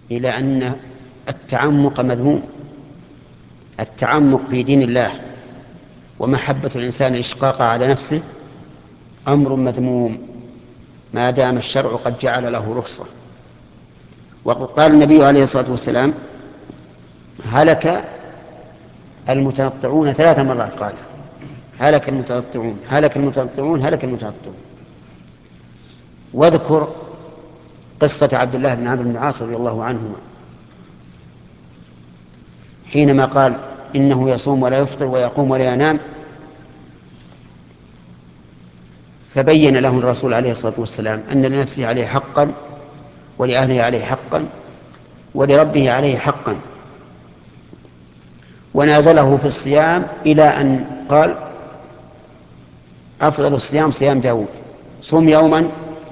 إلى أن التعمق مذموم. التعمق في دين الله ومحبة الإنسان الإشقاق على نفسه أمر مذموم ما دام الشرع قد جعل له رخصة. وقال النبي عليه الصلاة والسلام: هلك المتنطعون 3 مرات. قال: هلك المتنطعون، هلك المتنطعون، هلك المتنطعون. واذكر قصة عبد الله بن عمرو بن العاص رضي الله عنهما حينما قال إنه يصوم ولا يفطر ويقوم ولا ينام، فبين له الرسول عليه الصلاة والسلام أن لنفسه عليه حقا، ولأهله عليه حقا، ولربه عليه حقا، ونازله في الصيام إلى أن قال: أفضل الصيام صيام داود، صم يوما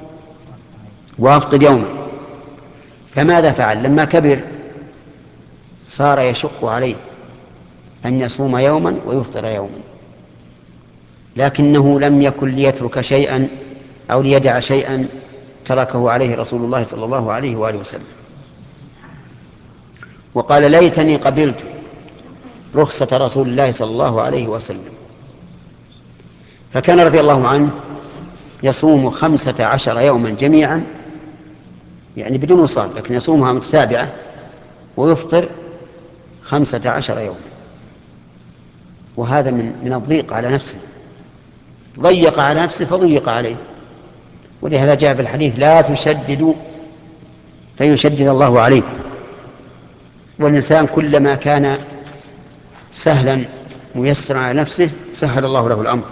وأفطر يوما. فماذا فعل لما كبر؟ صار يشق عليه أن يصوم يوما ويفطر يوما، لكنه لم يكن ليترك شيئا أو ليدع شيئا تركه عليه رسول الله صلى الله عليه وآله وسلم. وقال: ليتني قبلت رخصة رسول الله صلى الله عليه وسلم. فكان رضي الله عنه يصوم 15 يوما جميعا، يعني بدون وصال، لكن يصومها متتابعة، ويفطر 15 يوما. وهذا من الضيق على نفسه، ضيق على نفسه فضيق عليه. ولهذا جاء في الحديث: لا تشددوا فيشدد الله عليكم. والإنسان كلما كان سهلا ميسرا على نفسه سهل الله له الأمر.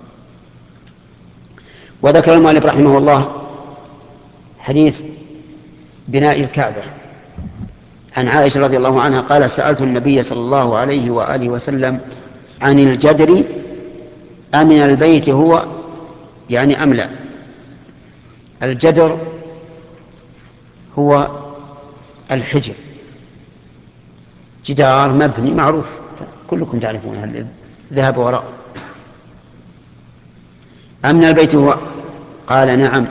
وذكر المؤلف رحمه الله حديث بناء الكعبة عن عائشة رضي الله عنها قال: سألت النبي صلى الله عليه وآله وسلم عن الجدر أمن البيت هو، يعني أم لا. الجدر هو الحجر، جدار مبني معروف كلكم تعرفونه، ذهب وراء. أمن البيت هو، قال: نعم،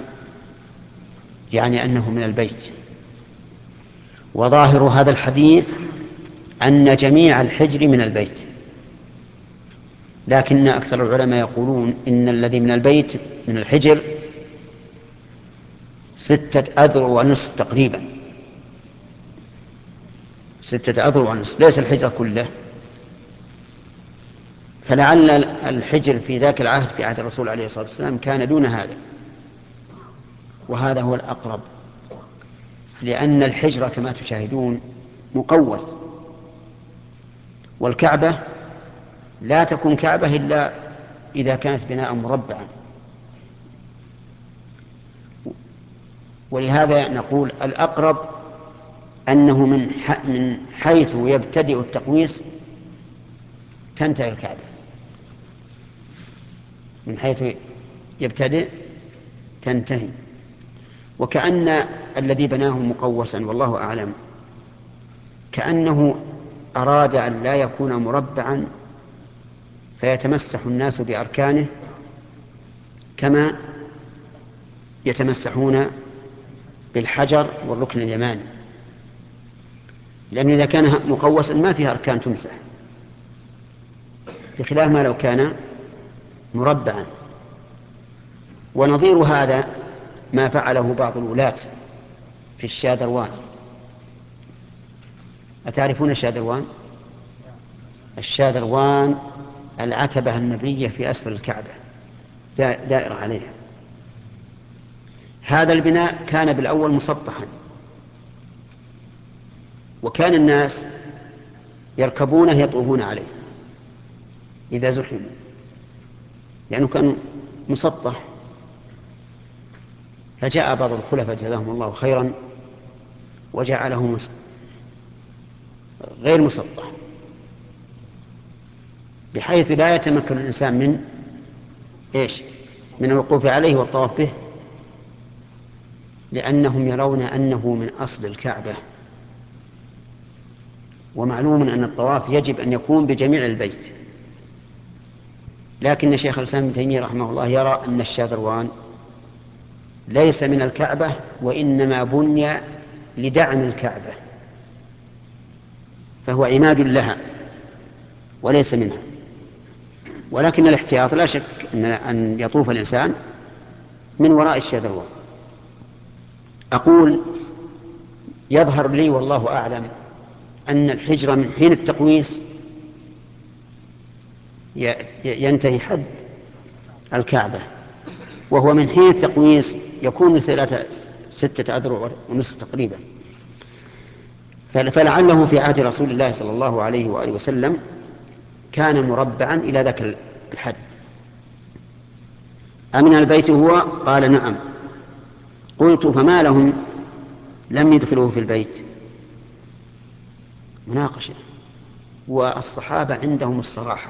يعني أنه من البيت. وظاهر هذا الحديث أن جميع الحجر من البيت، لكن أكثر العلماء يقولون إن الذي من البيت من الحجر 6 أذرع ونصف تقريبا، 6 أذرع ونصف، ليس الحجر كله. فلعل الحجر في ذاك العهد في عهد الرسول عليه الصلاة والسلام كان دون هذا، وهذا هو الأقرب، لأن الحجر كما تشاهدون مقوس، والكعبة لا تكون كعبة إلا إذا كانت بناء مربعا. ولهذا نقول الأقرب أنه من حيث يبتدئ التقويس تنتهي الكعبة، من حيث يبتدئ تنتهي. وكأن الذي بناه مقوسا والله أعلم كأنه أراد أن لا يكون مربعا فيتمسح الناس بأركانه كما يتمسحون بالحجر والركن اليماني، لأنه إذا كان مقوسا ما فيه أركان تمسح، بخلاف ما لو كان مربعا. ونظير هذا ما فعله بعض الولاة في الشاذروان. أتعرفون الشاذروان؟ الشاذروان العتبة النبية في أسفل الكعبة دائرة عليها. هذا البناء كان بالأول مسطحا، وكان الناس يركبونه يطوفون عليه إذا زحموا، لأنه كان مسطح. فجاء بعض الخلفاء جزاهم الله خيرا وجعله غير مسطح، بحيث لا يتمكن الإنسان من الوقوف عليه والطواف به، لأنهم يرون أنه من أصل الكعبة. ومعلوم أن الطواف يجب أن يكون بجميع البيت، لكن شيخ الإسلام ابن تيمية رحمه الله يرى أن الشاذروان ليس من الكعبة، وإنما بني لدعم الكعبة، فهو عماد لها وليس منها. ولكن الاحتياط لا شك أن يطوف الإنسان من وراء الشذروة. أقول يظهر لي والله أعلم أن الحجر من حين التقويس ينتهي حد الكعبة، وهو من حين التقويس يكون 6 أذرع ونصف تقريبا. فلعله في عهد رسول الله صلى الله عليه وآله وسلم كان مربعا إلى ذاك الحد. أمن البيت هو؟ قال نعم. قلت فما لهم لم يدخلوه في البيت؟ مناقشة، والصحابة عندهم الصراحة،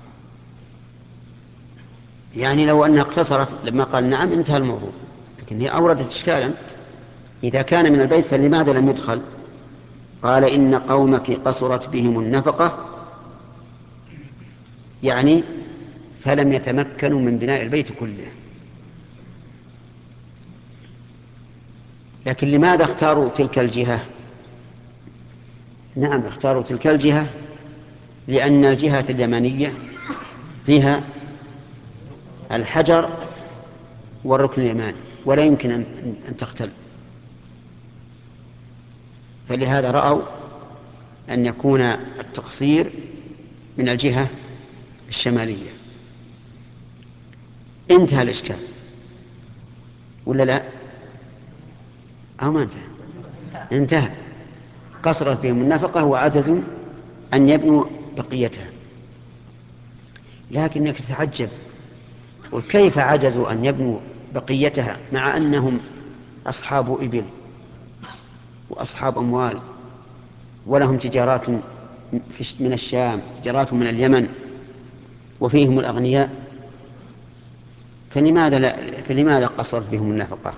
يعني لو أنها اقتصرت لما قال نعم انتهى الموضوع، لكن هي أوردت إشكالا: إذا كان من البيت فلماذا لم يدخل؟ قال إن قومك قصرت بهم النفقة، يعني فلم يتمكنوا من بناء البيت كله. لكن لماذا اختاروا تلك الجهة؟ نعم اختاروا تلك الجهة لأن الجهة اليمنية فيها الحجر والركن اليماني ولا يمكن أن تختل، فلهذا رأوا أن يكون التقصير من الجهة الشمالية. انتهى الإشكال ولا لا؟ أو ما انتهى؟ انتهى. قصرت بهم النفقة وعجزوا أن يبنوا بقيتها. لكنك تتعجب، وكيف عجزوا أن يبنوا بقيتها مع أنهم أصحاب إبل وأصحاب أموال ولهم تجارات من الشام، تجارات من اليمن، وفيهم الأغنياء، فلماذا قصرت بهم النفقة؟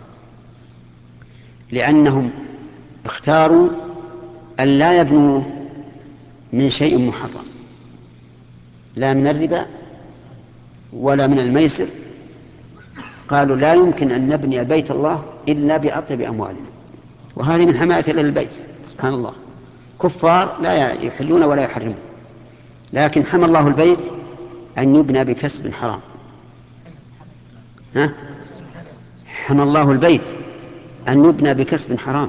لأنهم اختاروا أن لا يبنوا من شيء محرم، لا من الربا ولا من الميسر. قالوا لا يمكن أن نبني بيت الله إلا بأطيب أموالنا، وهذه من حماية للبيت. سبحان الله، كفار لا يحلون ولا يحرمون، لكن حمى الله البيت أن يبنى بكسب حرام. حمى الله البيت أن يبنى بكسب حرام.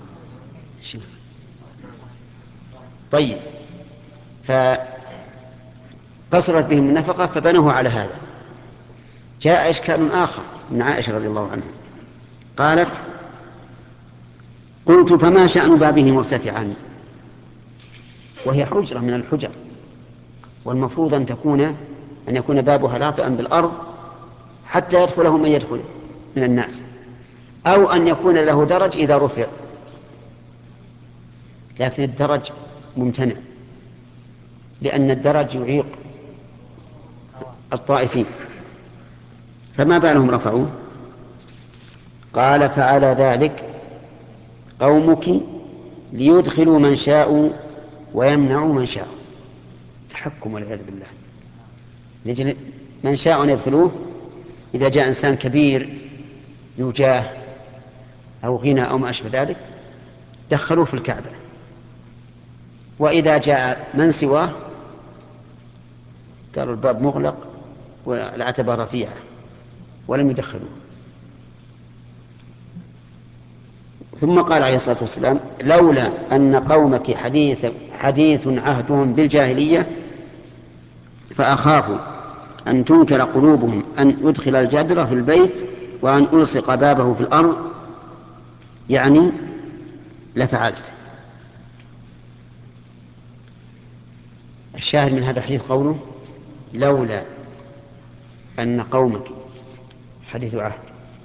طيب، فقصرت بهم النفقة فبنوه على هذا. جاء إشكال آخر من عائشة رضي الله عنها، قالت: قلت فما شأن بابه مرتفعا؟ وهي حجرة من الحجر، والمفروض أن يكون بابها لاطئا بالأرض حتى يدخله من يدخل من الناس، أو أن يكون له درج إذا رفع، لكن الدرج ممتنع لأن الدرج يعيق الطائفين، فما بالهم رفعوه؟ قال: فعلى ذلك قومك ليدخلوا من شاءوا ويمنعوا من شاءوا. تحكم والعياذ بالله. من شاء أن يدخلوه إذا جاء إنسان كبير ذو جاه أو غنى أو ما أشبه ذلك دخلوه في الكعبة، وإذا جاء من سواه قالوا الباب مغلق والعتبة رفيعة ولم يدخلوه. ثم قال عليه الصلاة والسلام: لولا أن قومك حديث عهدهم بالجاهلية فأخاف أن تنكر قلوبهم أن أدخل الجدر في البيت وأن ألصق بابه في الأرض، يعني لفعلت. الشاهد من هذا الحديث قوله: لولا أن قومك حديث عهد،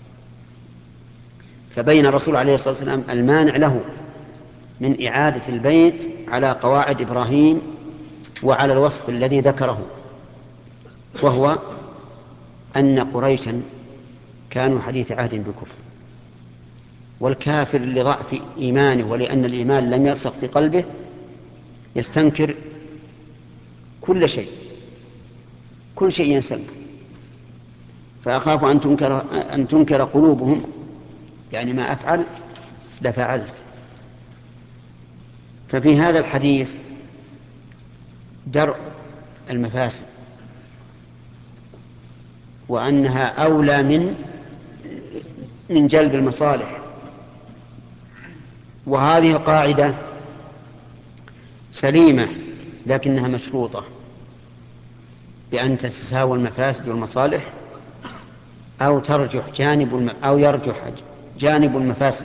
فبين الرسول عليه الصلاة والسلام المانع له من إعادة البيت على قواعد إبراهيم وعلى الوصف الذي ذكره، وهو أن قريشا كانوا حديث عهد بالكفر، والكافر لضعف إيمانه ولأن الإيمان لم يرسخ في قلبه يستنكر كل شيء يستنكر. فأخاف أن تنكر قلوبهم، يعني ما أفعل لفعلت. ففي هذا الحديث درء المفاسد، وأنها أولى من جلب المصالح. وهذه القاعدة سليمة لكنها مشروطة بأن تتساوى المفاسد والمصالح، أو يرجح جانب المفاسد.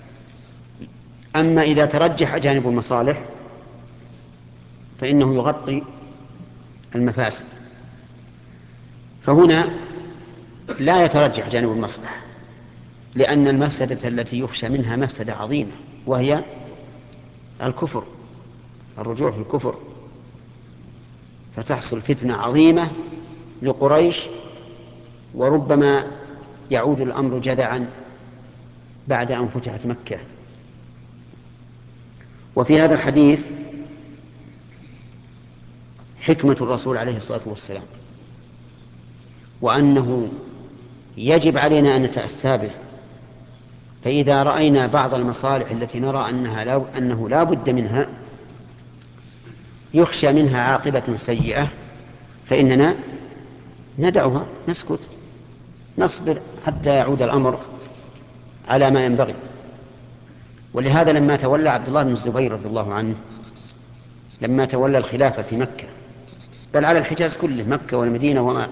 أما إذا ترجح جانب المصالح فإنه يغطي المفاسد. فهنا لا يترجح جانب المصلحة، لأن المفسدة التي يخشى منها مفسدة عظيمة، وهي الكفر، الرجوع في الكفر، فتحصل فتنة عظيمة لقريش، وربما يعود الأمر جدعا بعد أن فتحت مكة. وفي هذا الحديث حكمة الرسول عليه الصلاة والسلام، وأنه يجب علينا أن نتأسى به. فإذا رأينا بعض المصالح التي نرى أنه لا بد منها، يخشى منها عاقبة سيئة، فإننا ندعها، نسكت، نصبر حتى يعود الأمر على ما ينبغي. ولهذا لما تولى عبد الله بن الزبير رضي الله عنه، لما تولى الخلافة في مكة، بل على الحجاز كله، مكة والمدينة وما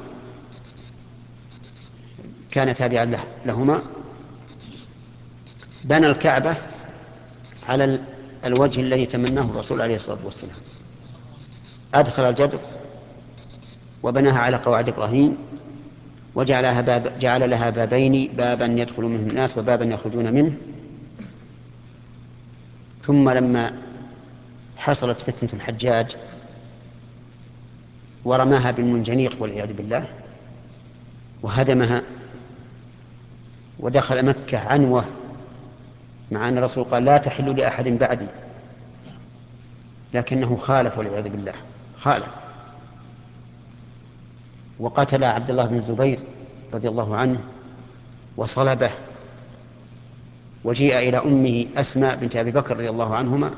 كان تابعا لهما، بنى الكعبة على الوجه الذي تمناه الرسول عليه الصلاة والسلام. أدخل الجدر وبناها على قواعد إبراهيم، جعل لها بابين، بابا يدخل منه الناس وبابا يخرجون منه. ثم لما حصلت فتنة الحجاج ورماها بالمنجنيق والعياذ بالله وهدمها، ودخل مكة عنوة، مع أن الرسول قال لا تحل لأحد بعدي، لكنه خالف والعياذ بالله، خالف وقتل عبد الله بن الزبير رضي الله عنه وصلبه. وجيء إلى أمه أسماء بنت أبي بكر رضي الله عنهما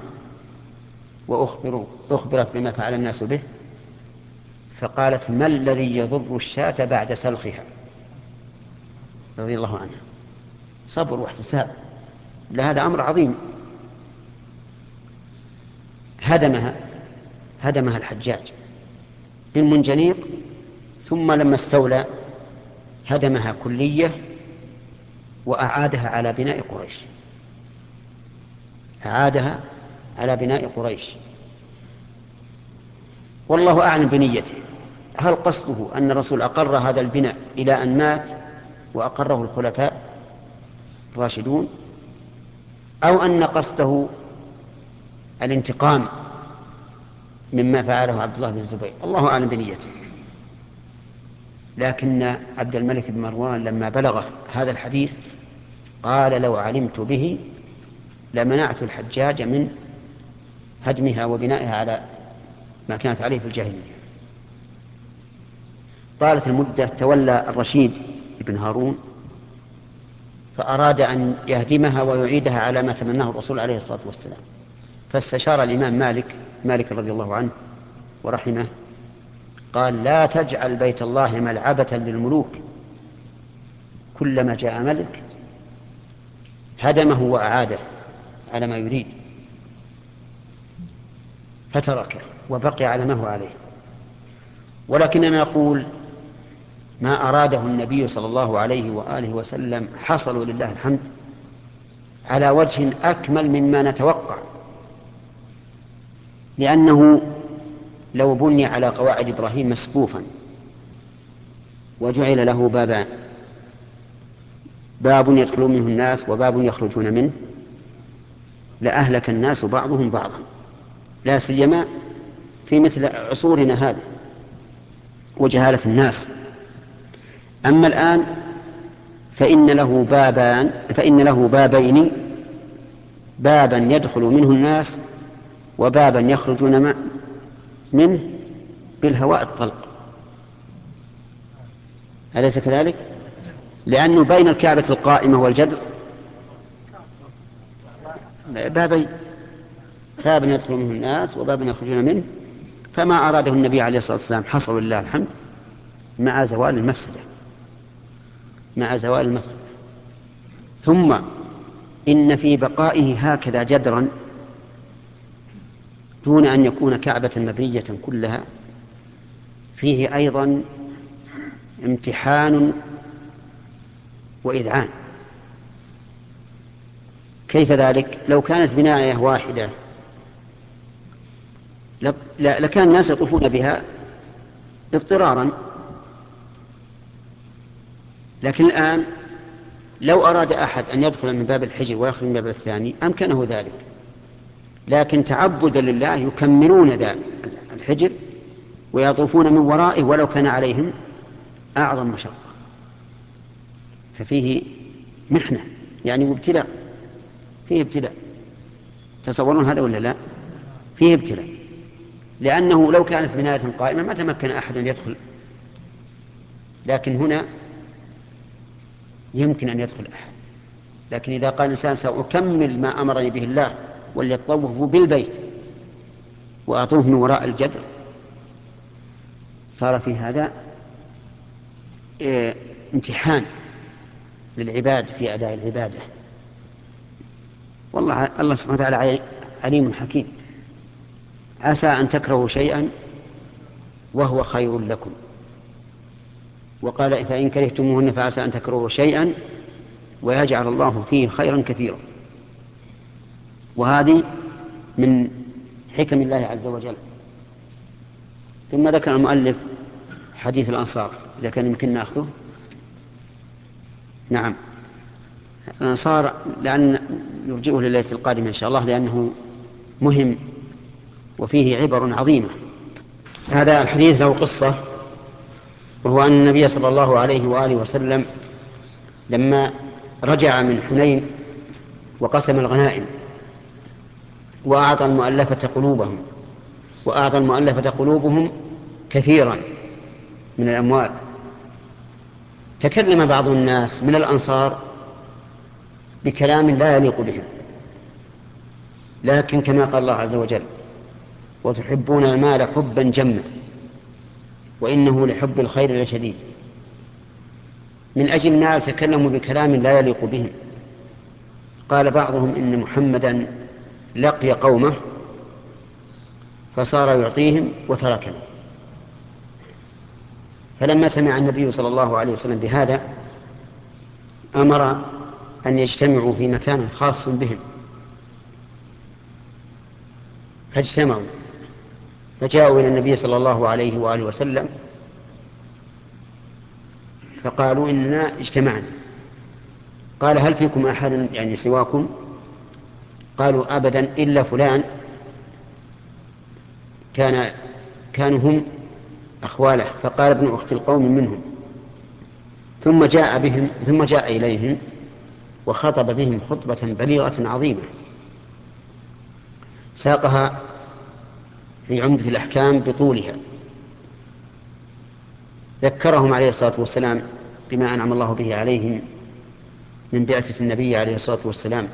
أخبرت بما فعل الناس به، فقالت ما الذي يضر الشاة بعد سلخها، رضي الله عنها. صبر واحتساب، لهذا أمر عظيم. هدمها الحجاج بالمنجنيق، ثم لما استولى هدمها كلية وأعادها على بناء قريش، أعادها على بناء قريش. والله أعلم بنيته، هل قصده أن الرسول أقر هذا البناء إلى أن مات وأقره الخلفاء الراشدون، أو أن قصده الانتقام مما فعله عبد الله بن الزبير؟ الله أعلم بنيته. لكن عبد الملك بن مروان لما بلغ هذا الحديث قال لو علمت به لمنعت الحجاج من هدمها وبنائها على ما كانت عليه في الجاهلية. طالت المدة، تولى الرشيد بن هارون فأراد أن يهدمها ويعيدها على ما تمناه الرسول عليه الصلاة والسلام، فاستشار الإمام مالك رضي الله عنه ورحمه، قال لا تجعل بيت الله ملعبة للملوك، كلما جاء ملك هدمه وأعاده على ما يريد، فتركه وبقي على ما هو عليه. ولكننا نقول ما أراده النبي صلى الله عليه وآله وسلم حصلوا لله الحمد على وجه أكمل مما نتوقع، لأنه لو بني على قواعد إبراهيم مسقوفا وجعل له بابان، باب يدخلون منه الناس وباب يخرجون منه، لأهلك الناس بعضهم بعضا، لا سيما في مثل عصورنا هذه وجهالة الناس. أما الآن فإن له بابين، بابا يدخل منه الناس وبابا يخرجون منه بالهواء الطلق، أليس كذلك؟ لأنه بين الكعبة القائمة والجدر بابين، باب يدخل منه الناس وباب يخرجون منه، فما أراده النبي عليه الصلاة والسلام حصل لله الحمد مع زوال المفسدة، مع زوال المفسدة. ثم إن في بقائه هكذا جدرا دون أن يكون كعبة مبنية كلها فيه أيضا امتحان وإذعان. كيف ذلك؟ لو كانت بناية واحدة لكان الناس يطوفون بها اضطرارا، لكن الآن لو أراد أحد أن يدخل من باب الحجر ويخرج من باب الثاني أمكنه ذلك، لكن تعبدا لله يكملون ذا الحجر ويطوفون من ورائه ولو كان عليهم أعظم مشقة. ففيه محنة يعني وابتلاء، فيه ابتلاء. تصورون هذا ولا لا؟ فيه ابتلاء، لأنه لو كانت بناية قائمة ما تمكن أحد أن يدخل، لكن هنا يمكن أن يدخل أحد. لكن إذا قال الإنسان سأكمل ما أمرني به الله وليطوفوا بالبيت وأطوف من وراء الجدر، صار في هذا امتحان للعباد في أداء العبادة. والله الله سبحانه وتعالى عليم حكيم. عسى أن تكرهوا شيئا وهو خير لكم، وقال فإن كرهتموهن فعسى أن تكرهوا شيئا ويجعل الله فيه خيرا كثيرا. وهذه من حكم الله عز وجل. ثم ذكر المؤلف حديث الأنصار، إذا كان يمكن نأخذه. نعم، الأنصار لأن نرجئه لليلة القادمة إن شاء الله، لأنه مهم وفيه عبر عظيمة. هذا الحديث له قصة، وهو أن النبي صلى الله عليه وآله وسلم لما رجع من حنين وقسم الغنائم وأعطى المؤلفة قلوبهم كثيرا من الأموال، تكلم بعض الناس من الأنصار بكلام لا يليق بهم، لكن كما قال الله عز وجل وتحبون المال حبا جما وإنه لحب الخير لشديد. من أجل المال تكلموا بكلام لا يليق بهم. قال بعضهم إن محمدا لقي قومه فصار يعطيهم وتركنا. فلما سمع النبي صلى الله عليه وسلم بهذا أمر أن يجتمعوا في مكان خاص بهم، فاجتمعوا فجاءوا إلى النبي صلى الله عليه وآله وسلم فقالوا إننا اجتمعنا. قال هل فيكم أحد يعني سواكم؟ قالوا أبدا إلا فلان، كانوا هم أخواله. فقال ابن أخت القوم منهم. ثم جاء إليهم وخطب بهم خطبة بليغة عظيمة ساقها في عمدة الأحكام بطولها. ذكرهم عليه الصلاة والسلام بما أنعم الله به عليهم من بعثة النبي عليه الصلاة والسلام،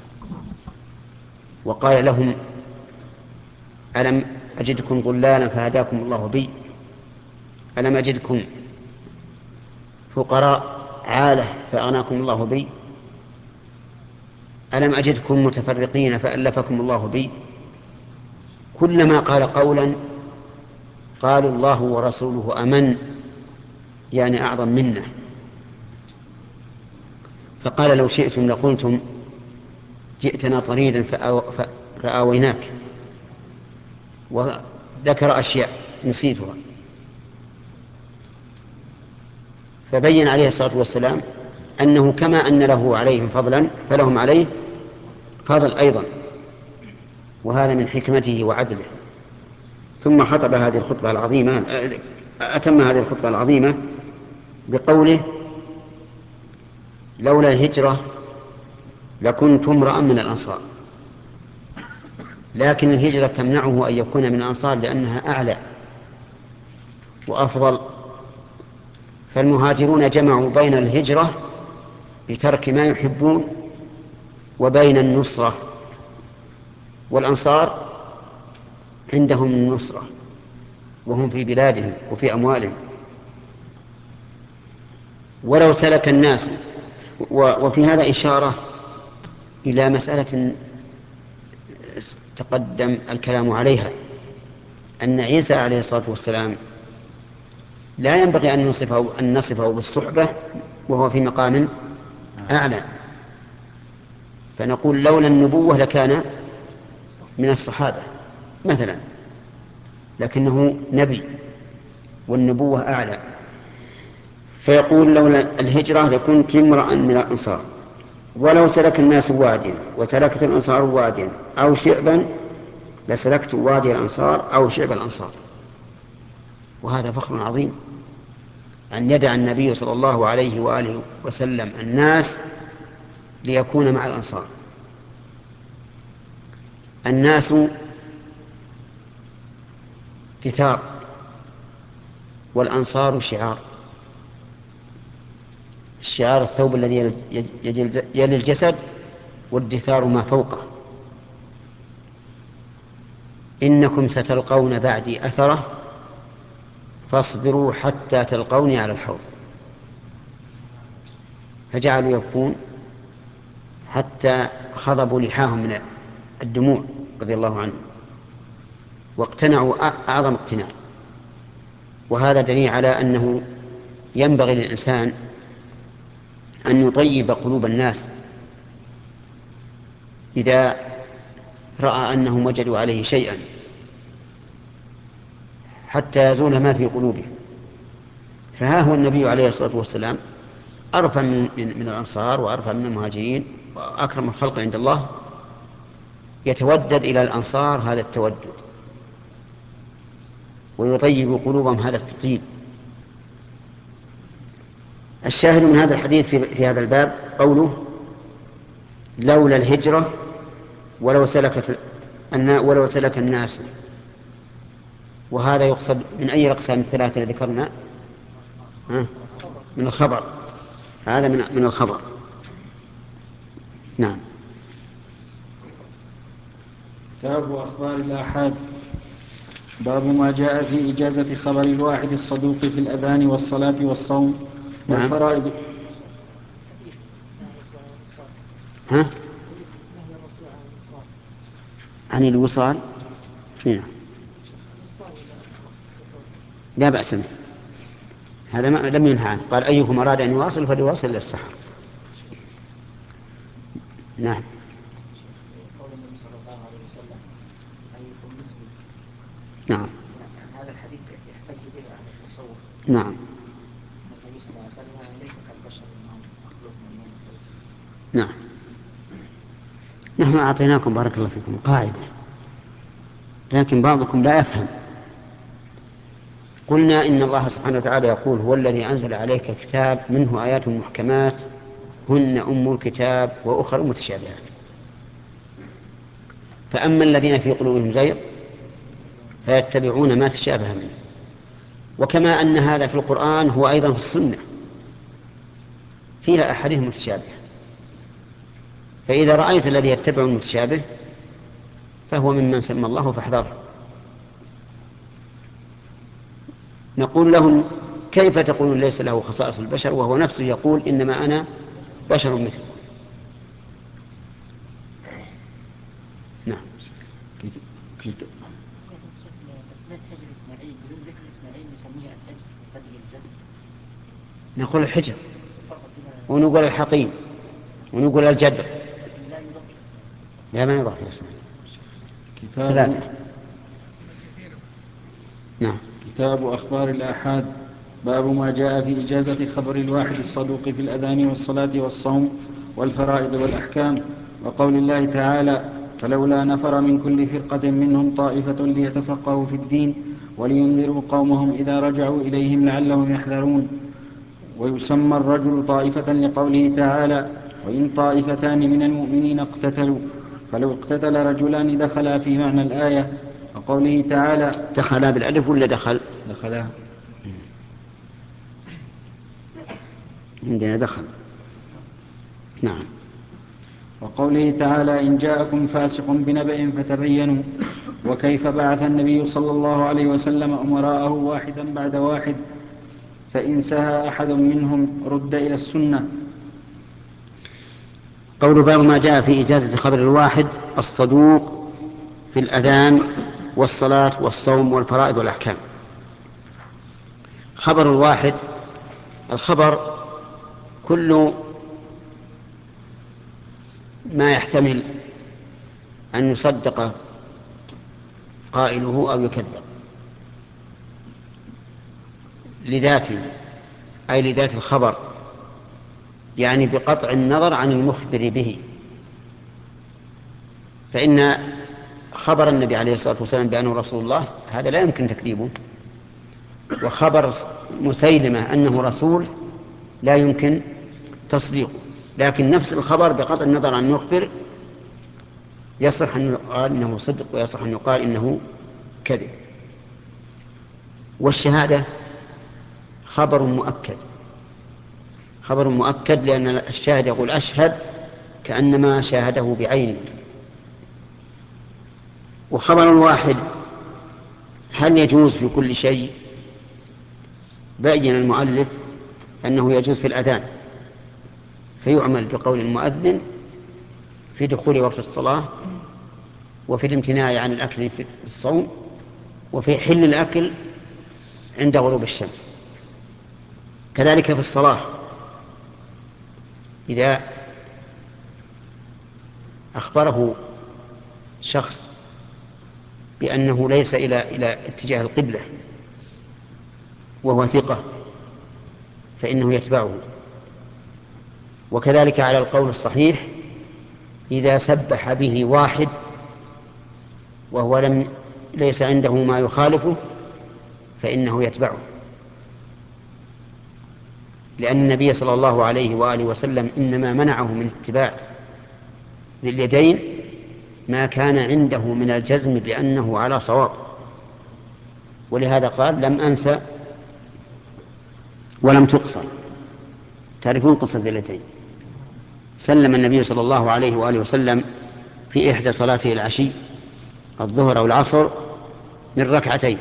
وقال لهم ألم أجدكم ضلالا فهداكم الله بي، ألم أجدكم فقراء عالة فأغناكم الله بي، ألم أجدكم متفرقين فألفكم الله بي. كلما قال قولا قالوا الله ورسوله أمن، يعني أعظم منه. فقال لو شئتم لقلتم جئتنا طريدا فآويناك، وذكر أشياء نسيتها. فبين عليه الصلاة والسلام أنه كما أن له عليهم فضلا فلهم عليه فضل أيضا، وهذا من حكمته وعدله. ثم خطب هذه الخطبة العظيمة، أتم هذه الخطبة العظيمة بقوله لولا الهجرة لكنت امرأ من الأنصار، لكن الهجرة تمنعه أن يكون من الأنصار لأنها أعلى وأفضل. فالمهاجرون جمعوا بين الهجرة بترك ما يحبون وبين النصرة والأنصار عندهم النصرة وهم في بلادهم وفي أموالهم. ولو سلك الناس، وفي هذا إشارة إلى مسألة تقدم الكلام عليها، أن عيسى عليه الصلاة والسلام لا ينبغي أن نصفه بالصحبة وهو في مقام أعلى، فنقول لولا النبوة لكان من الصحابة مثلا، لكنه نبي والنبوة أعلى. فيقول لولا الهجرة لكنت امرأ من الأنصار، ولو سلك الناس واديا وسلكت الأنصار واديا أو شعبا لسلكت وادي الأنصار أو شعب الأنصار. وهذا فخر عظيم أن يدع النبي صلى الله عليه وآله وسلم الناس ليكون مع الأنصار. الناس دثار والأنصار شعار. الشعار الثوب الذي يلي الجسد، والدثار ما فوقه. إنكم ستلقون بعدي أثرة فاصبروا حتى تلقوني على الحوض. فجعلوا يبكون حتى خضبوا لحاهم من الدموع رضي الله عنهم، واقتنعوا أعظم اقتناع. وهذا دليل على أنه ينبغي للإنسان أن يطيب قلوب الناس إذا رأى أنهم وجدوا عليه شيئا حتى يزول ما في قلوبهم. فها هو النبي عليه الصلاة والسلام أرفع من الأنصار وأرفع من المهاجرين وأكرم الخلق عند الله، يتودد إلى الأنصار هذا التودد ويطيب قلوبهم هذا التطيب. الشاهد من هذا الحديث في هذا الباب قوله لولا الهجرة ولو سلك الناس. وهذا يقصد من أي الأقسام الثلاثة التي ذكرنا؟ من الخبر، هذا من الخبر. نعم. كتاب أخبار الآحاد. باب ما جاء في إجازة خبر الواحد الصدوق في الأذان والصلاة والصوم والفرائض. عن الوصال. نعم. لا بأس به، هذا ما لم ينهى عنه. قال أيكم أراد أن يواصل فليواصل إلى السحر. نعم. نعم. هذا الحديث يحتج به على التصور. نعم. النبي صلى الله عليه وسلم ليس كالبشر انهم مخلوق من نور. نعم. نحن أعطيناكم بارك الله فيكم قاعدة، لكن بعضكم لا يفهم. قلنا إن الله سبحانه وتعالى يقول هو الذي أنزل عليك الكتاب منه آيات محكمات هن أم الكتاب وأخر متشابهات. فأما الذين في قلوبهم زيغ فيتبعون ما تشابه منه. وكما أن هذا في القرآن هو أيضا في السنة فيها أحاديث متشابهة. فإذا رأيت الذي يتبع المتشابه فهو ممن سمى الله فاحذره. نقول لهم كيف تقولون ليس له خصائص البشر وهو نفسه يقول إنما أنا بشر مثلكم. نعم. نقول الحجر ونقول الحطيم ونقول الجدر. لا ما يضاف إلى اسماعيل. ثلاثة. نعم. كتاب أخبار الآحاد. باب ما جاء في إجازة خبر الواحد الصدوق في الأذان والصلاة والصوم والفرائض والأحكام. وقول الله تعالى فلولا نفر من كل فرقة منهم طائفة ليتفقهوا في الدين ولينذروا قومهم إذا رجعوا إليهم لعلهم يحذرون. ويسمى الرجل طائفة لقوله تعالى وإن طائفتان من المؤمنين اقتتلوا فلو اقتتل رجلان دخلا في معنى الآية. وقوله تعالى دخلا بالألف ولا دخلا؟ دخلا. عندنا دخل. نعم. وقوله تعالى إن جاءكم فاسق بنبأ فتبينوا. وكيف بعث النبي صلى الله عليه وسلم أمراءه واحدا بعد واحد، فإن سهى أحد منهم رد إلى السنة. قول باب ما جاء في إجازة خبر الواحد الصدوق في الأذان والصلاة والصوم والفرائض والأحكام. خبر الواحد، الخبر كل ما يحتمل أن يصدق قائله أو يكذب لذاته، أي لذات الخبر، يعني بقطع النظر عن المخبر به. فإن خبر النبي عليه الصلاة والسلام بأنه رسول الله هذا لا يمكن تكذيبه، وخبر مسيلمة أنه رسول لا يمكن تصديقه، لكن نفس الخبر بقطع النظر عن المخبر يصح أن يقال إنه صدق ويصح أن يقال إنه كذب. والشهادة خبر مؤكد، خبر مؤكد لأن الشاهد يقول أشهد كأنما شاهده بعينه. وخبر الواحد هل يجوز في كل شيء؟ بين المؤلف أنه يجوز في الأذان، فيعمل بقول المؤذن في دخول وقت الصلاة، وفي الامتناع عن الأكل في الصوم، وفي حل الأكل عند غروب الشمس. كذلك في الصلاة إذا أخبره شخص بأنه ليس إلى اتجاه القبلة وهو ثقة فإنه يتبعه. وكذلك على القول الصحيح إذا سبح به واحد وهو ليس عنده ما يخالفه فإنه يتبعه، لأن النبي صلى الله عليه وآله وسلم إنما منعه من اتباع ذي اليدين ما كان عنده من الجزم بأنه على صواب، ولهذا قال لم أنسى ولم تقصر. تعرفون قصة ذي اليدين؟ سلم النبي صلى الله عليه وآله وسلم في إحدى صلاته العشي الظهر أو العصر من ركعتين،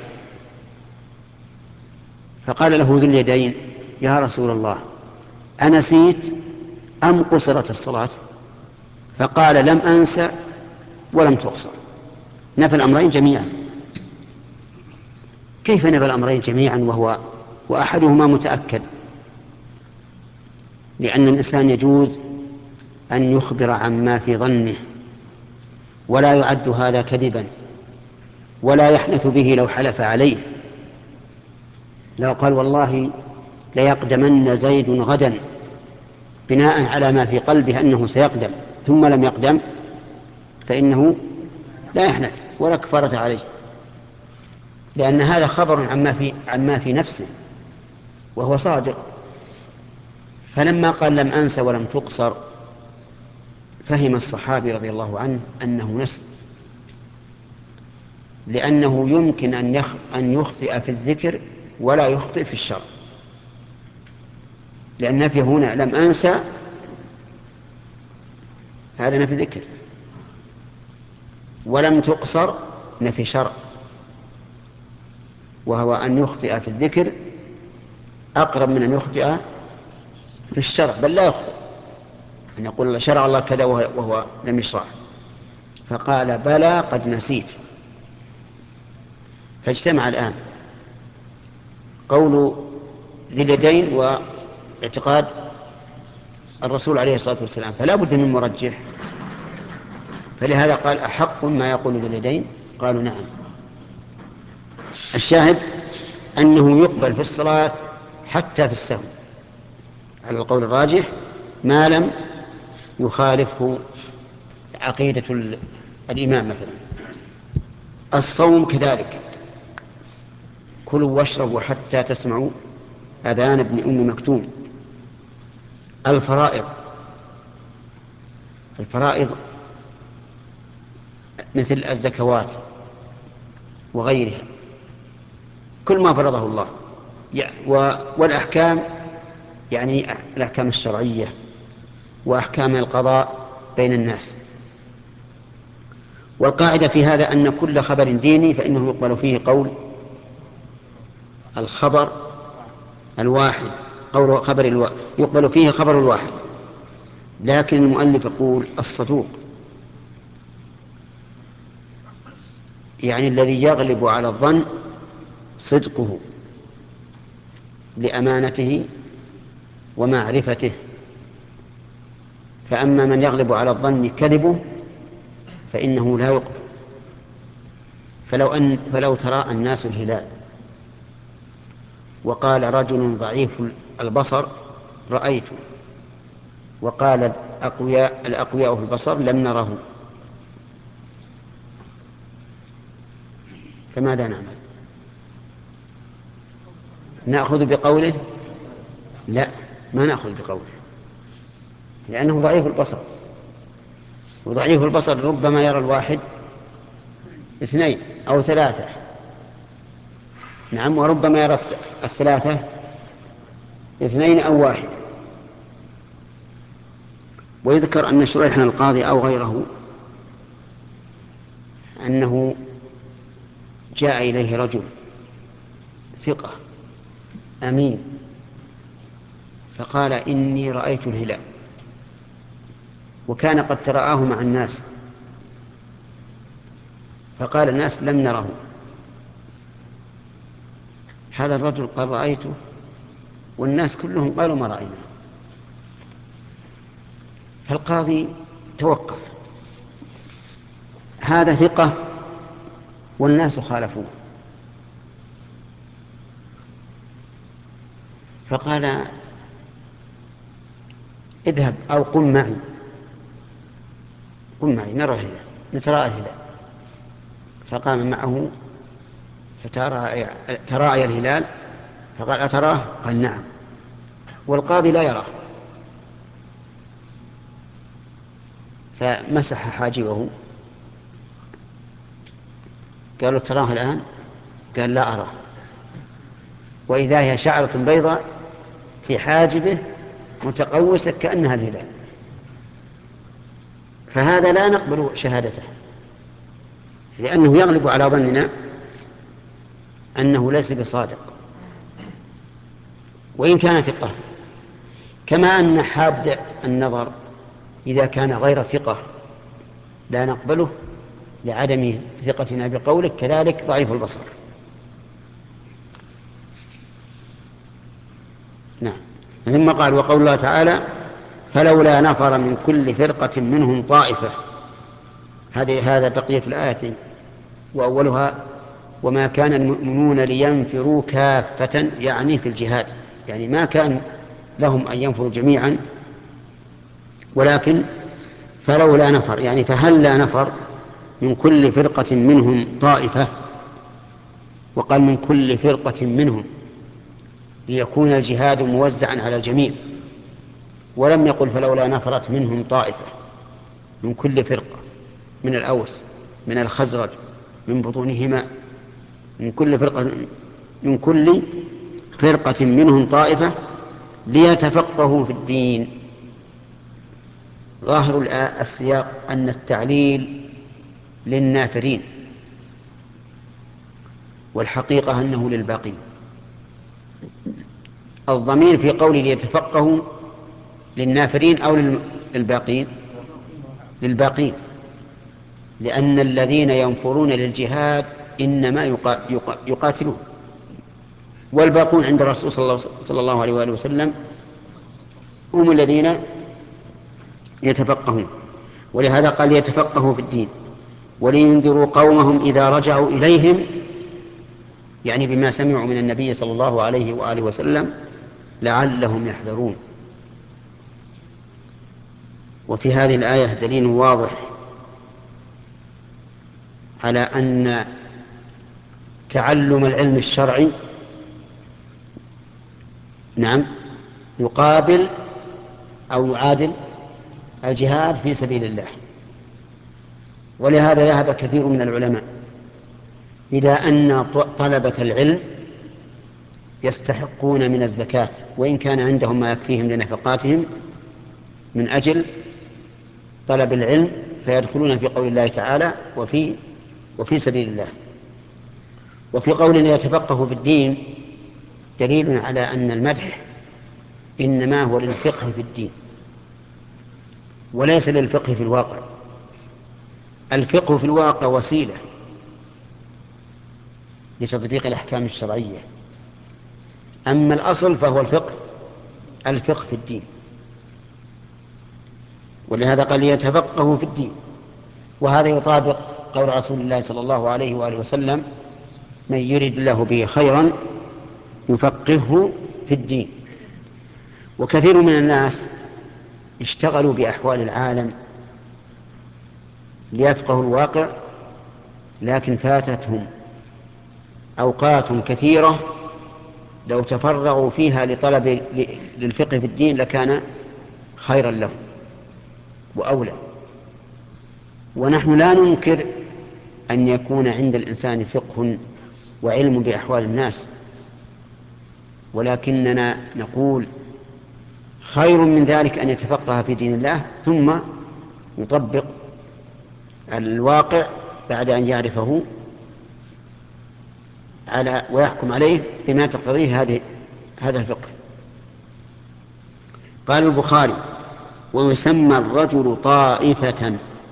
فقال له ذو اليدين يا رسول الله أنسيت أم قصرت الصلاة؟ فقال لم أنسى ولم تقصر. نفى الأمرين جميعا. كيف نفى الأمرين جميعا وأحدهما متأكد؟ لأن الإنسان يجوز أن يخبر عما في ظنه ولا يعد هذا كذبا، ولا يحنث به لو حلف عليه. لو قال والله ليقدمن زيد غدا بناء على ما في قلبه أنه سيقدم ثم لم يقدم فإنه لا يحنث ولا كفارة عليه، لأن هذا خبر عما في نفسه وهو صادق. فلما قال لم أنس ولم تقصر فهم الصحابي رضي الله عنه أنه نسي، لأنه يمكن أن يخطئ في الذكر ولا يخطئ في الشرع، لأن نفي هنا لم أنسى هذا نفي ذكر، ولم تقصر نفي شرع، وهو أن يخطئ في الذكر أقرب من أن يخطئ في الشرع، بل لا يخطئ، أن يقول شرع الله كذا وهو لم يشرع. فقال بلى قد نسيت. فاجتمع الآن قول ذي اليدين واعتقاد الرسول عليه الصلاة والسلام، فلا بد من مرجح. فلهذا قال أحق ما يقول ذي اليدين؟ قالوا نعم. الشاهد أنه يقبل في الصلاة حتى في السهو على القول الراجح ما لم يخالفه عقيدة الإمام مثلا. الصوم كذلك، كلوا واشربوا حتى تسمعوا أذان ابن أم مكتوم. الفرائض مثل الزكوات وغيرها كل ما فرضه الله، والأحكام يعني الأحكام الشرعية وأحكام القضاء بين الناس. والقاعدة في هذا أن كل خبر ديني فإنه يقبل فيه قول الخبر الواحد، يقبل فيه خبر الواحد. لكن المؤلف يقول الصدوق، يعني الذي يغلب على الظن صدقه لأمانته ومعرفته. فأما من يغلب على الظن كذبه فإنه لا يقبل. فلو تراءى الناس الهلال وقال رجل ضعيف البصر رأيت، وقال الأقوياء في البصر لم نره، فماذا نعمل؟ نأخذ بقوله؟ لا، ما نأخذ بقوله، لأنه ضعيف البصر، وضعيف البصر ربما يرى الواحد 2 أو 3. نعم، وربما يرى 3 2 أو 1. ويذكر أن شريح القاضي أو غيره أنه جاء إليه رجل ثقة أمين فقال إني رأيت الهلال، وكان قد ترآه مع الناس، فقال الناس لم نره. هذا الرجل قال رأيته، والناس كلهم قالوا ما رأينا. فالقاضي توقف، هذا ثقة والناس خالفوه، فقال اذهب أو قم معي نرى الهلال، نتراءى الهلال. فقام معه فتراءى الهلال، فقال أتراه؟ قال نعم، والقاضي لا يراه. فمسح حاجبه، قالوا تراه الآن؟ قال لا أراه، وإذا هي شعرة بيضاء في حاجبه متقوسة كأنها الهلال. فهذا لا نقبل شهادته، لأنه يغلب على ظننا أنه ليس بصادق وإن كان ثقة. كما أن حاد النظر إذا كان غير ثقة لا نقبله لعدم ثقتنا بقوله، كذلك ضعيف البصر. نعم. ثم قال وقول الله تعالى فلولا نفر من كل فرقة منهم طائفة. هذا بقية الآية، وأولها وما كان المؤمنون لينفروا كافة، يعني في الجهاد، يعني ما كان لهم أن ينفروا جميعا، ولكن فلولا نفر، يعني فهل لا نفر من كل فرقة منهم طائفة، وقال من كل فرقة منهم ليكون الجهاد موزعا على الجميع، ولم يقل فلولا نفرت منهم طائفة، من كل فرقة، من الأوس من الخزرج من بطونهما، من كل فرقة منهم طائفة ليتفقهوا في الدين. ظاهر السياق أن التعليل للنافرين، والحقيقة أنه للباقين. الضمير في قوله ليتفقهوا للنافرين أو للباقين؟ للباقين، لأن الذين ينفرون للجهاد إنما يقاتلون، والباقون عند الرسول صلى الله عليه وآله وسلم هم الذين يتفقهون. ولهذا قال يتفقهوا في الدين ولينذروا قومهم إذا رجعوا إليهم، يعني بما سمعوا من النبي صلى الله عليه وآله وسلم لعلهم يحذرون. وفي هذه الآية دليل واضح على أن تعلم العلم الشرعي نعم يقابل أو يعادل الجهاد في سبيل الله. ولهذا ذهب كثير من العلماء إلى أن طلبة العلم يستحقون من الزكاة وإن كان عندهم ما يكفيهم لنفقاتهم، من أجل طلب العلم فيدخلون في قول الله تعالى وفي سبيل الله. وفي قول يتفقه في الدين دليل على أن المدح إنما هو للفقه في الدين وليس للفقه في الواقع. الفقه في الواقع وسيلة لتطبيق الأحكام الشرعية، أما الأصل فهو الفقه في الدين. ولهذا قال يتفقه في الدين، وهذا يطابق قول رسول الله صلى الله عليه وآله وسلم: من يرد الله به خيرا يفقهه في الدين. وكثير من الناس اشتغلوا بأحوال العالم ليفقهوا الواقع، لكن فاتتهم أوقات كثيرة لو تفرغوا فيها لطلب للفقه في الدين لكان خيرا لهم وأولى. ونحن لا ننكر أن يكون عند الإنسان فقه وعلم بأحوال الناس، ولكننا نقول خير من ذلك أن يتفقه في دين الله ثم يطبق الواقع بعد أن يعرفه ويحكم عليه بما تقتضيه هذا الفقه. قال البخاري: ويسمى الرجل طائفة،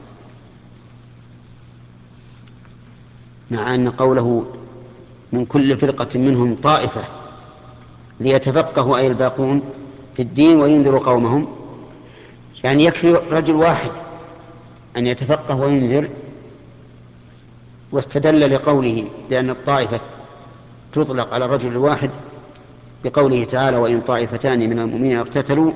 مع أن قوله من كل فرقة منهم طائفة ليتفقهوا أي الباقون في الدين وينذروا قومهم، يعني يكفي رجل واحد أن يتفقه وينذر. واستدل لقوله بأن الطائفة تطلق على الرجل الواحد بقوله تعالى: وإن طائفتان من المؤمنين اقتتلوا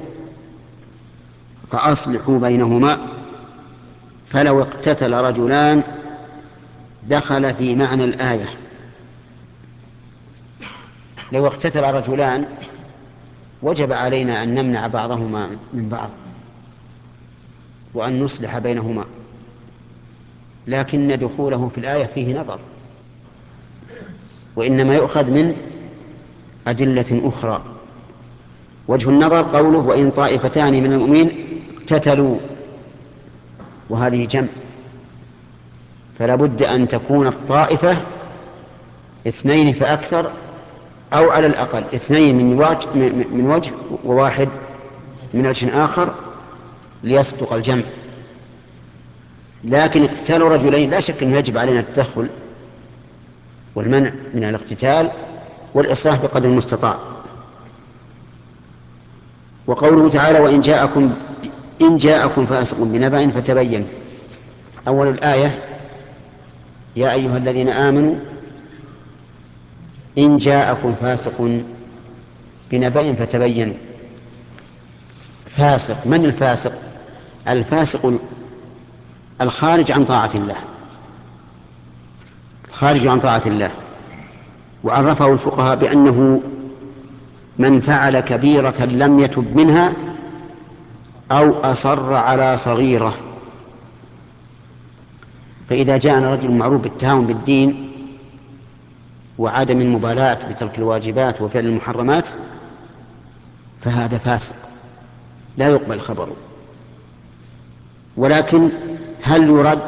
فأصلحوا بينهما. فلو اقتتل رجلان دخل في معنى الآية. لو اقتتل رجلان وجب علينا أن نمنع بعضهما من بعض وأن نصلح بينهما، لكن دخوله في الآية فيه نظر، وإنما يؤخذ من أدلة أخرى. وجه النظر قوله: وإن طائفتان من المؤمنين اقتتلوا، وهذه جمع، فلا بد أن تكون الطائفة اثنين فأكثر، أو على الأقل اثنين من وجه وواحد من وجه آخر ليصدق الجمع. لكن اقتتال رجلين لا شك أنه يجب علينا التدخل والمنع من الاقتتال والإصلاح بقدر المستطاع. وقوله تعالى: إن جاءكم فاسق بنبأ فتبين. أول الآية: يا أيها الذين آمنوا إن جاءكم فاسق بنبأ فتبينوا. فاسق، من الفاسق؟ الفاسق الخارج عن طاعة الله، الخارج عن طاعة الله. وعرفه الفقهاء بأنه من فعل كبيرة لم يتب منها أو أصر على صغيرة. فإذا جاءنا رجل معروف بالتهاون بالدين وعدم المبالاة بترك الواجبات وفعل المحرمات فهذا فاسق لا يقبل خبره. ولكن هل يرد؟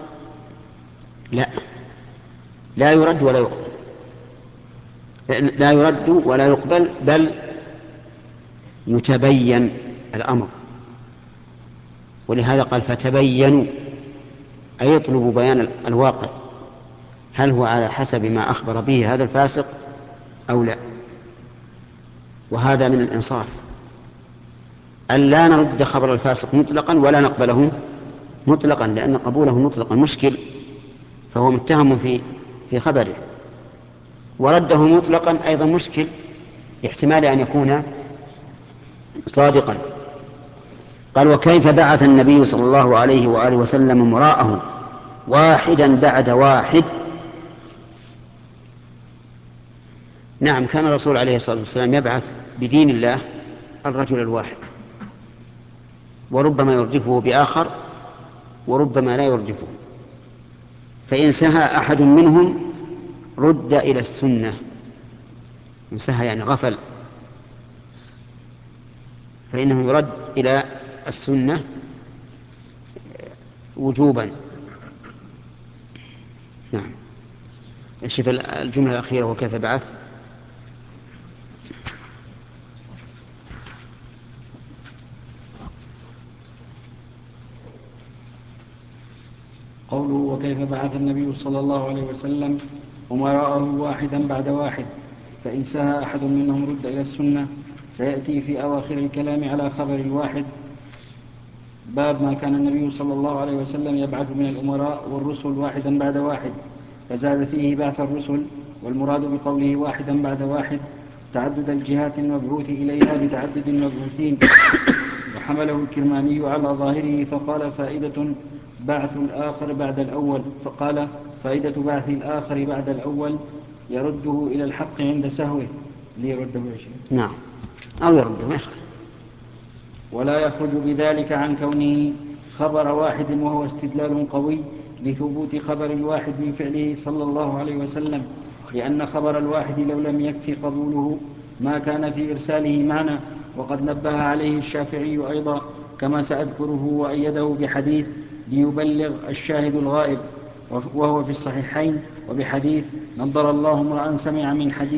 لا يرد ولا يقبل، لا يرد ولا يقبل، بل يتبين الأمر. ولهذا قال: فتبينوا، أي يطلب بيان الواقع، هل هو على حسب ما أخبر به هذا الفاسق أو لا. وهذا من الإنصاف أن لا نرد خبر الفاسق مطلقا ولا نقبله مطلقا، لأن قبوله مطلقا مشكل، فهو متهم في خبره، ورده مطلقا أيضا مشكل، احتمال أن يكون صادقا. قال: وكيف بعث النبي صلى الله عليه وآله وسلم مراءه واحدا بعد واحد. نعم، كان الرسول عليه الصلاة والسلام يبعث بدين الله الرجل الواحد، وربما يردفه بآخر وربما لا يردفه. فإن سهى أحد منهم رد إلى السنة. إن سهى يعني غفل، فإنه يرد إلى السنة وجوبا. نعم. شوف الجملة الأخيرة وكيف بعث. قوله وكيف بعث النبي صلى الله عليه وسلم أمراءه واحدا بعد واحد، فإن سهى أحد منهم رد إلى السنة. سيأتي في أواخر الكلام على خبر الواحد. باب ما كان النبي صلى الله عليه وسلم يبعث من الأمراء والرسل واحدا بعد واحد، فزاد فيه بعث الرسل، والمراد بقوله واحدا بعد واحد تعدد الجهات المبعوث إليها بتعدد المبعوثين. وحمله الكرماني على ظاهره فقال فائدة بعث الآخر بعد الأول، فقال فائدة بعث الآخر بعد الأول يرده إلى الحق عند سهوه. ليرده يا شيخ. نعم، أو يرده ما يخرج. ولا يخرج بذلك عن كونه خبر واحد، وهو استدلال قوي لثبوت خبر الواحد من فعله صلى الله عليه وسلم، لأن خبر الواحد لو لم يكفي قبوله ما كان في إرساله معنى. وقد نبه عليه الشافعي أيضا كما سأذكره، وأيده بحديث ليبلغ الشاهد الغائب، وهو في الصحيحين، وبحديث نضر الله امرأ سمع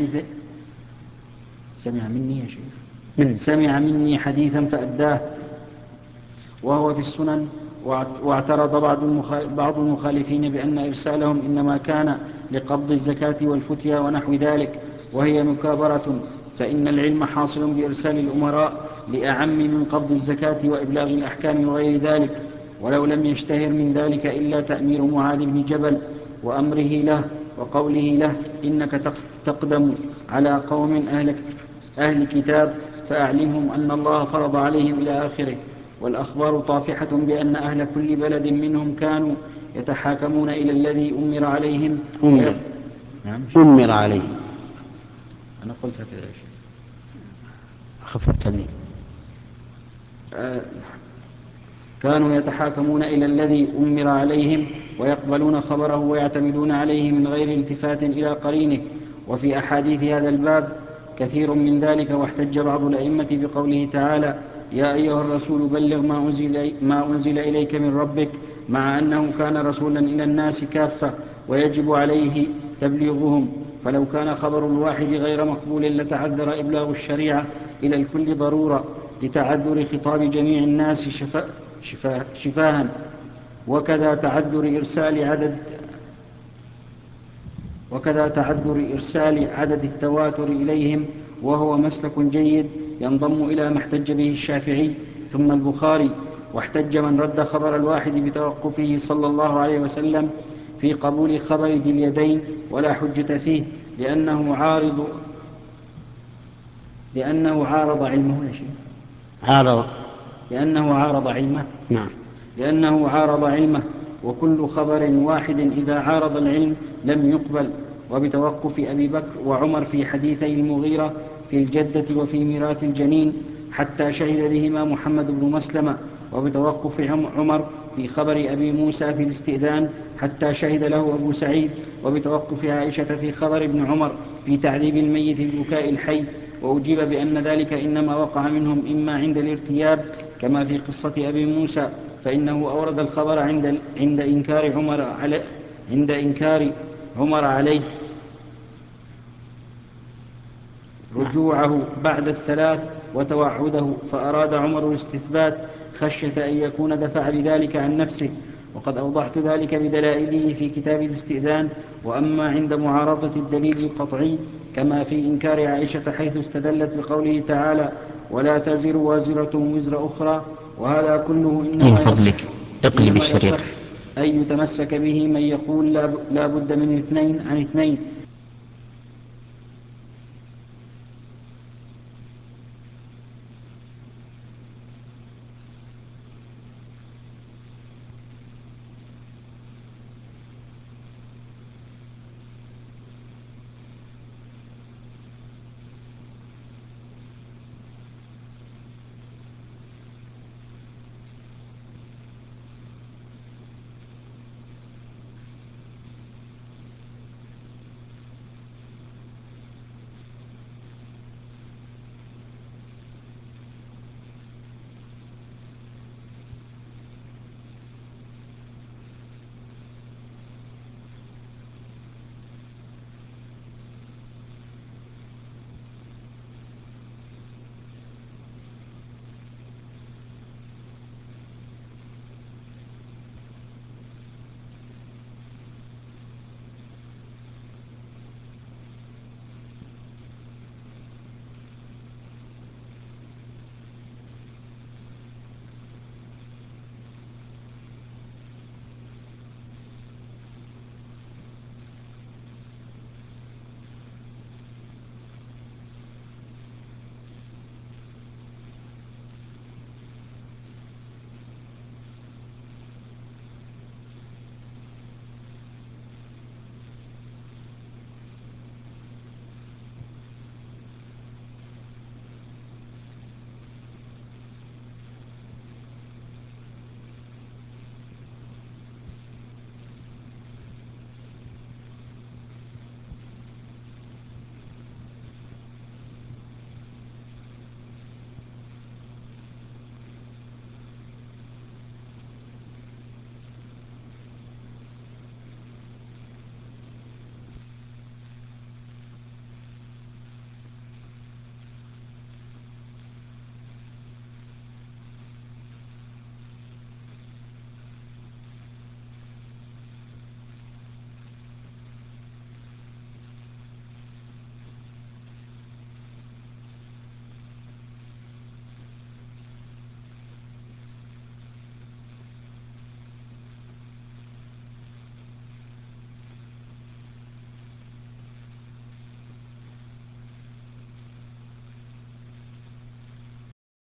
مني يا شيخ سمع مني حديثا فأداه، وهو في السنن. واعترض بعض المخالفين بأن إرسالهم إنما كان لقبض الزكاة والفتيا ونحو ذلك، وهي مكابرة، فإن العلم حاصل بإرسال الأمراء لأعم من قبض الزكاة وإبلاغ الأحكام وغير ذلك. ولو لم يشتهر من ذلك إلا تأمير معاذ بن جبل وأمره له وقوله له إنك تقدم على قوم أهل كتاب فأعلمهم أن الله فرض عليهم إلى آخره. والأخبار طافحة بأن أهل كل بلد منهم كانوا يتحاكمون إلى الذي أمر عليهم. أمر عليهم. أنا قلت هكذا يا شيخ. خففتني. كانوا يتحاكمون إلى الذي أمر عليهم ويقبلون خبره ويعتمدون عليه من غير التفات إلى قرينه. وفي أحاديث هذا الباب كثير من ذلك. واحتج بعض الأئمة بقوله تعالى يا أيها الرسول بلغ ما أنزل إليك من ربك، مع أنه كان رسولا إلى الناس كافة ويجب عليه تبليغهم. فلو كان خبر الواحد غير مقبول لتعذر إبلاغ الشريعة إلى الكل ضرورة، لتعذر خطاب جميع الناس شفاها. وكذا تعذر إرسال عدد التواتر إليهم، وهو مسلك جيد ينضم إلى ما احتج به الشافعي ثم البخاري. واحتج من رد خبر الواحد بتوقفه صلى الله عليه وسلم في قبول خبر ذي اليدين ولا حجة فيه، لأنه عارض علمه. وكل خبر واحد إذا عارض العلم لم يقبل. وبتوقف أبي بكر وعمر في حديثي المغيرة في الجدة وفي ميراث الجنين حتى شهد بهما محمد بن مسلمة. وبتوقف عمر في خبر أبي موسى في الاستئذان حتى شهد له أبو سعيد. وبتوقف عائشة في خبر ابن عمر في تعذيب الميت ببكاء الحي. وأجيب بأن ذلك إنما وقع منهم إما عند الارتياب كما في قصة أبي موسى، فإنه أورد الخبر عند إنكار عمر عليه رجوعه بعد الثلاث وتوعده، فأراد عمر الاستثبات خشية أن يكون دفع بذلك عن نفسه. وقد أوضحت ذلك بدلائله في كتاب الاستئذان. وأما عند معارضة الدليل القطعي كما في إنكار عائشة حيث استدلت بقوله تعالى ولا تزر وازرة وزر أخرى، وهذا كله إنما يصح أن يتمسك به من يقول لا بد من اثنين عن اثنين،